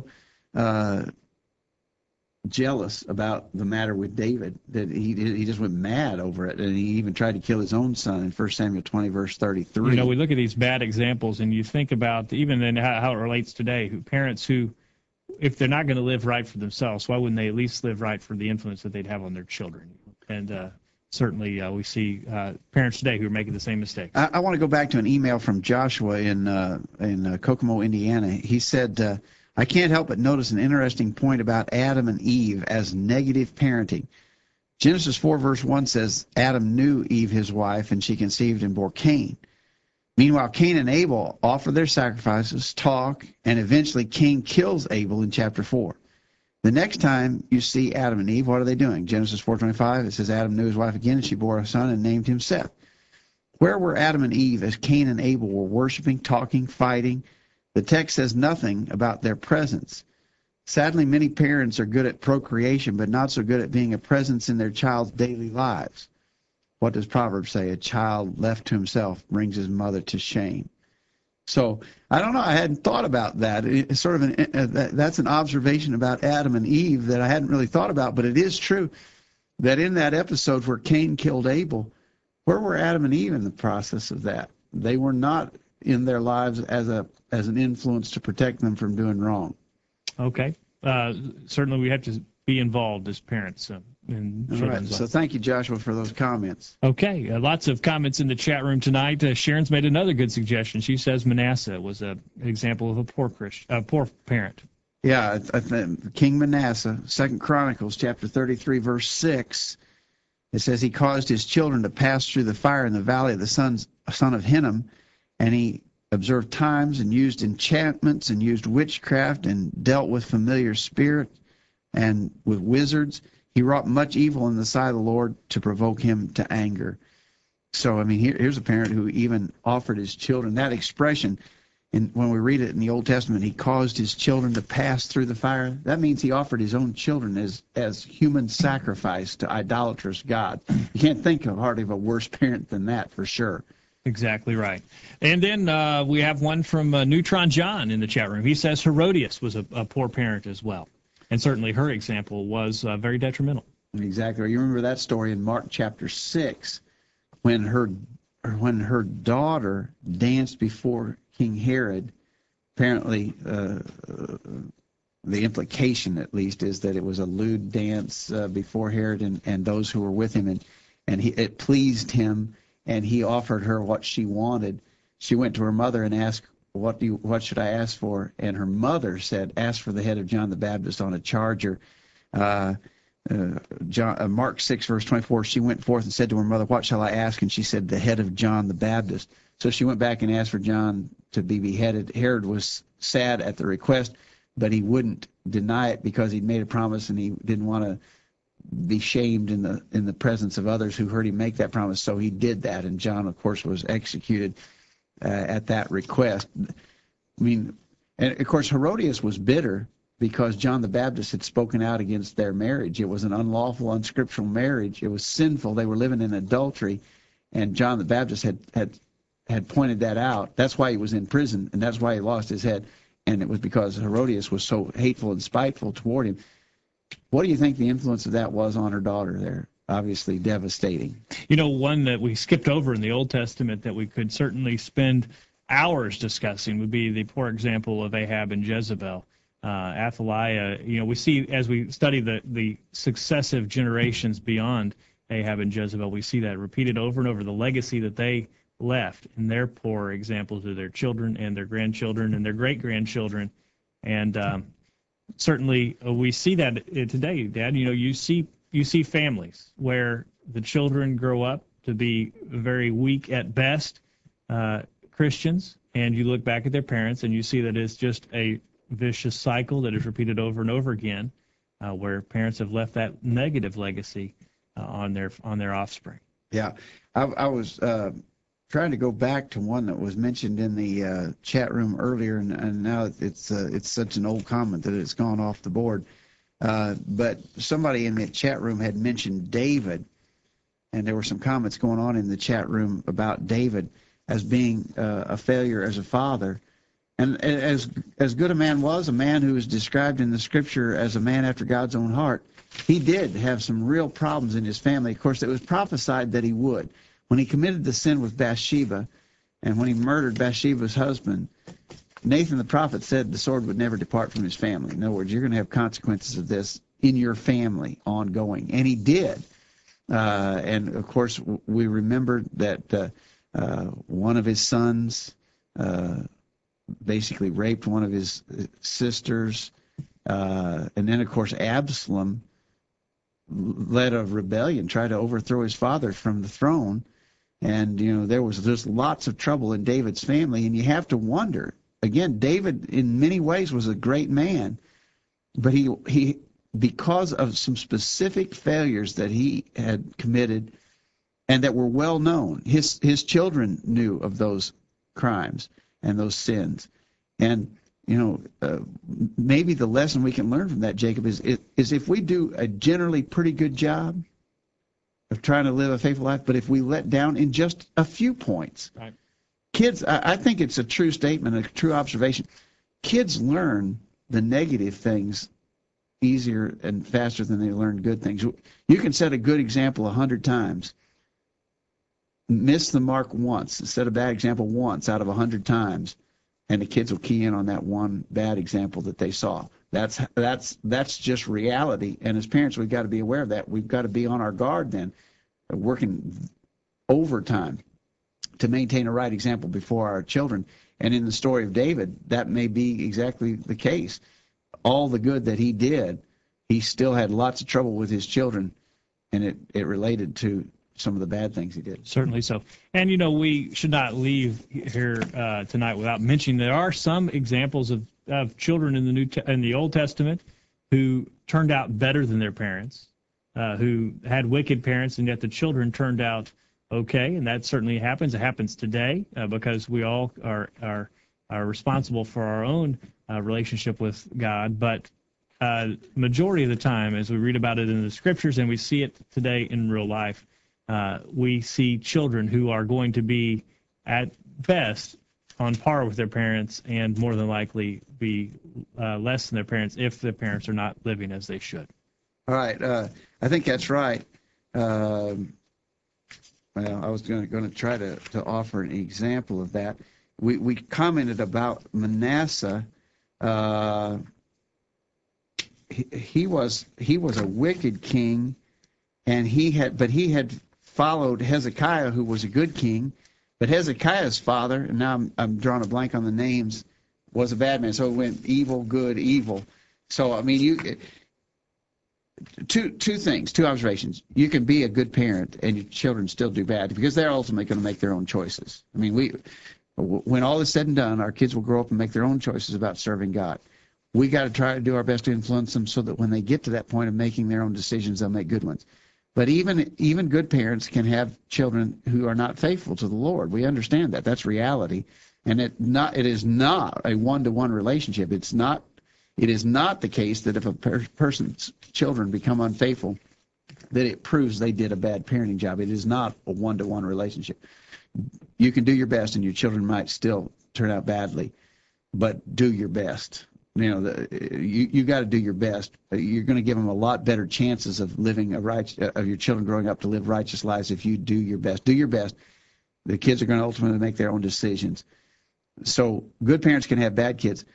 jealous about the matter with David that he just went mad over it, and he even tried to kill his own son in 1 Samuel 20, verse 33. You know, we look at these bad examples, and you think about even then how it relates today, parents who, if they're not going to live right for themselves, why wouldn't they at least live right for the influence that they'd have on their children? And certainly we see parents today who are making the same mistake. I want to go back to an email from Joshua in Kokomo, Indiana. He said, "I can't help but notice an interesting point about Adam and Eve as negative parenting. Genesis 4, verse 1 says, Adam knew Eve, his wife, and she conceived and bore Cain. Meanwhile, Cain and Abel offer their sacrifices, talk, and eventually Cain kills Abel in chapter 4. The next time you see Adam and Eve, what are they doing? Genesis 4:25, it says, Adam knew his wife again, and she bore a son and named him Seth. Where were Adam and Eve as Cain and Abel were worshiping, talking, fighting? The text says nothing about their presence. Sadly, many parents are good at procreation, but not so good at being a presence in their child's daily lives. What does Proverbs say? A child left to himself brings his mother to shame. So I don't know. I hadn't thought about that. It's sort of that's an observation about Adam and Eve that I hadn't really thought about. But it is true that in that episode where Cain killed Abel, Where were Adam and Eve in the process of that? They were not in their lives as an influence to protect them from doing wrong. Okay. Certainly we have to be involved as parents in All right. children's So lives. thank you, Joshua, for those comments. Okay. Lots of comments in the chat room tonight. Sharon's made another good suggestion. She says Manasseh was an example of a poor parent. Yeah, I think King Manasseh, 2 Chronicles chapter 33, verse 6, it says he caused his children to pass through the fire in the valley of the son of Hinnom, and he observed times and used enchantments and used witchcraft and dealt with familiar spirits and with wizards. He wrought much evil in the sight of the Lord to provoke him to anger. So, I mean, here's a parent who even offered his children that expression. And when we read it in the Old Testament, he caused his children to pass through the fire. That means he offered his own children as human sacrifice to idolatrous God. You can't think of hardly of a worse parent than that, for sure. Exactly right. And then we have one from Neutron John in the chat room. He says Herodias was a poor parent as well. And certainly her example was very detrimental. Exactly. You remember that story in Mark chapter 6 when her daughter danced before King Herod. Apparently, the implication, at least, is that it was a lewd dance before Herod and those who were with him, and it pleased him, and he offered her what she wanted. She went to her mother and asked, "What should I ask for?" And her mother said, "Ask for the head of John the Baptist on a charger." Mark 6, verse 24, she went forth and said to her mother, "What shall I ask?" And she said, "The head of John the Baptist." So she went back and asked for John to be beheaded. Herod was sad at the request, but he wouldn't deny it because he'd made a promise and he didn't want to be shamed in the presence of others who heard him make that promise. So he did that, and John, of course, was executed at that request. I mean, and of course, Herodias was bitter because John the Baptist had spoken out against their marriage. It was an unlawful, unscriptural marriage. It was sinful. They were living in adultery, and John the Baptist had pointed that out. That's why he was in prison, and that's why he lost his head. And it was because Herodias was so hateful and spiteful toward him. What do you think the influence of that was on her daughter there? Obviously devastating. You know, one that we skipped over in the Old Testament that we could certainly spend hours discussing would be the poor example of Ahab and Jezebel. Athaliah, you know, we see as we study the successive generations beyond Ahab and Jezebel, we see that repeated over and over, the legacy that they left in their poor examples to their children and their grandchildren and their great-grandchildren. And certainly we see that today, Dad. You know, you see families where the children grow up to be very weak at best Christians, and you look back at their parents and you see that it's just a vicious cycle that is repeated over and over again, where parents have left that negative legacy on their offspring. Yeah, I was trying to go back to one that was mentioned in the chat room earlier, and now it's such an old comment that it's gone off the board. But somebody in the chat room had mentioned David, and there were some comments going on in the chat room about David as being a failure as a father. And as good a man was, a man who is described in the Scripture as a man after God's own heart, he did have some real problems in his family. Of course, it was prophesied that he would. When he committed the sin with Bathsheba, and when he murdered Bathsheba's husband, Nathan the prophet said the sword would never depart from his family. In other words, you're going to have consequences of this in your family ongoing. And he did. And, of course, we remember that one of his sons basically raped one of his sisters. And then, of course, Absalom led a rebellion, tried to overthrow his father from the throne. And, you know, there's lots of trouble in David's family. And you have to wonder, again, David in many ways was a great man, but he because of some specific failures that he had committed and that were well known, his children knew of those crimes and those sins. And, you know, maybe the lesson we can learn from that, Jacob, is if we do a generally pretty good job of trying to live a faithful life, but if we let down in just a few points. Right. Kids, I think it's a true statement, a true observation. Kids learn the negative things easier and faster than they learn good things. You can set a good example 100 times, miss the mark once, set a bad example once out of 100 times, and the kids will key in on that one bad example that they saw. That's just reality. And as parents, we've got to be aware of that. We've got to be on our guard then, working overtime to maintain a right example before our children. And in the story of David, that may be exactly the case. All the good that he did, he still had lots of trouble with his children, and it related to some of the bad things he did. Certainly so. And, we should not leave here tonight without mentioning there are some examples of children in the Old Testament who turned out better than their parents, who had wicked parents, and yet the children turned out okay, and that certainly happens. It happens today because we all are responsible for our own relationship with God. But majority of the time, as we read about it in the Scriptures and we see it today in real life, we see children who are going to be, at best, on par with their parents and more than likely be less than their parents if the parents are not living as they should. All right. I think that's right. Well, I was going to try to offer an example of that. We commented about Manasseh. He was a wicked king, and he had followed Hezekiah, who was a good king. But Hezekiah's father, and now I'm drawing a blank on the names, was a bad man. So it went evil, good, evil. So I mean, two things, two observations. You can be a good parent and your children still do bad because they're ultimately going to make their own choices. I mean, when all is said and done, our kids will grow up and make their own choices about serving God. We got to try to do our best to influence them so that when they get to that point of making their own decisions, they'll make good ones. But even good parents can have children who are not faithful to the Lord. We understand that. That's reality. And it is not a one-to-one relationship. It is not the case that if a person's children become unfaithful, that it proves they did a bad parenting job. It is not a one-to-one relationship. You can do your best, and your children might still turn out badly, but do your best. You got to do your best. You're going to give them a lot better chances of living of your children growing up to live righteous lives if you do your best. Do your best. The kids are going to ultimately make their own decisions. So good parents can have bad kids,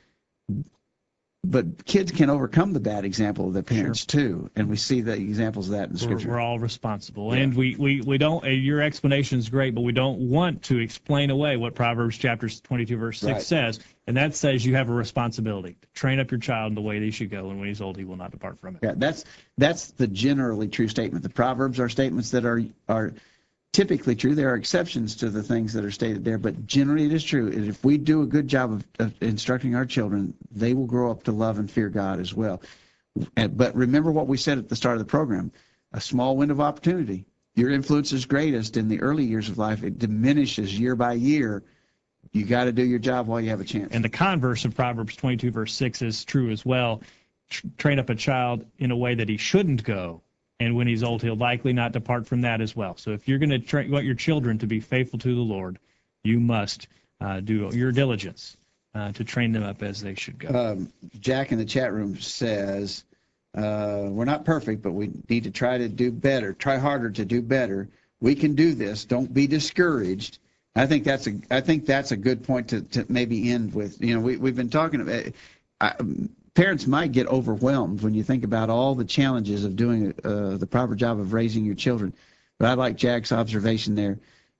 but kids can overcome the bad example of their parents too, and we see the examples of that in Scripture. We're all responsible, and we don't. Your explanation is great, but we don't want to explain away what Proverbs chapter 22 verse 6 says, and that says you have a responsibility to train up your child in the way they should go, and when he's old, he will not depart from it. Yeah, that's the generally true statement. The Proverbs are statements that are typically true. There are exceptions to the things that are stated there, but generally it is true. And if we do a good job of instructing our children, they will grow up to love and fear God as well. But remember what we said at the start of the program, a small window of opportunity. Your influence is greatest in the early years of life. It diminishes year by year. You got to do your job while you have a chance. And the converse of Proverbs 22 verse 6 is true as well. Train up a child in a way that he shouldn't go, and when he's old, he'll likely not depart from that as well. So if you're going to want your children to be faithful to the Lord, you must do your diligence to train them up as they should go. Jack in the chat room says, we're not perfect, but we need to try to do better, try harder to do better. We can do this. Don't be discouraged. I think that's a good point to maybe end with. We've been talking about parents might get overwhelmed when you think about all the challenges of doing the proper job of raising your children. But I like Jack's observation there.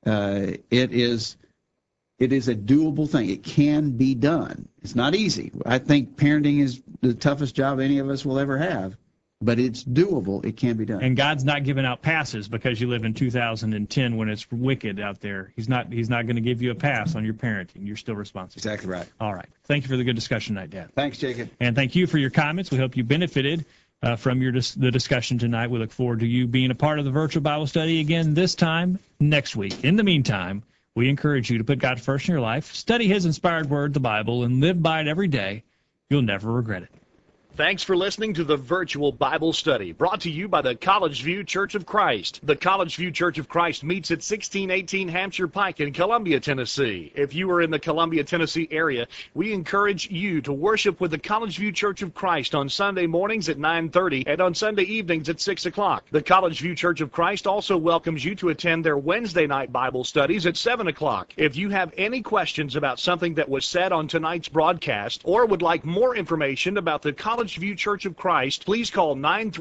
It is a doable thing. It can be done. It's not easy. I think parenting is the toughest job any of us will ever have, but it's doable. It can be done. And God's not giving out passes because you live in 2010 when it's wicked out there. He's not going to give you a pass on your parenting. You're still responsible. Exactly right. All right. Thank you for the good discussion tonight, Dad. Thanks, Jacob. And thank you for your comments. We hope you benefited from the discussion tonight. We look forward to you being a part of the virtual Bible study again this time next week. In the meantime, we encourage you to put God first in your life, study His inspired word, the Bible, and live by it every day. You'll never regret it. Thanks for listening to the Virtual Bible Study, brought to you by the College View Church of Christ. The College View Church of Christ meets at 1618 Hampshire Pike in Columbia, Tennessee. If you are in the Columbia, Tennessee area, we encourage you to worship with the College View Church of Christ on Sunday mornings at 9:30 and on Sunday evenings at 6 o'clock. The College View Church of Christ also welcomes you to attend their Wednesday night Bible studies at 7 o'clock. If you have any questions about something that was said on tonight's broadcast or would like more information about the College View Church of Christ, please call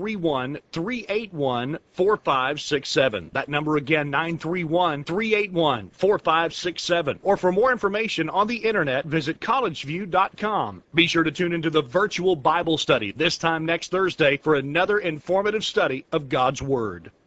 931-381-4567. That number again, 931-381-4567. Or for more information on the internet, visit collegeview.com. Be sure to tune into the Virtual Bible Study this time next Thursday for another informative study of God's Word.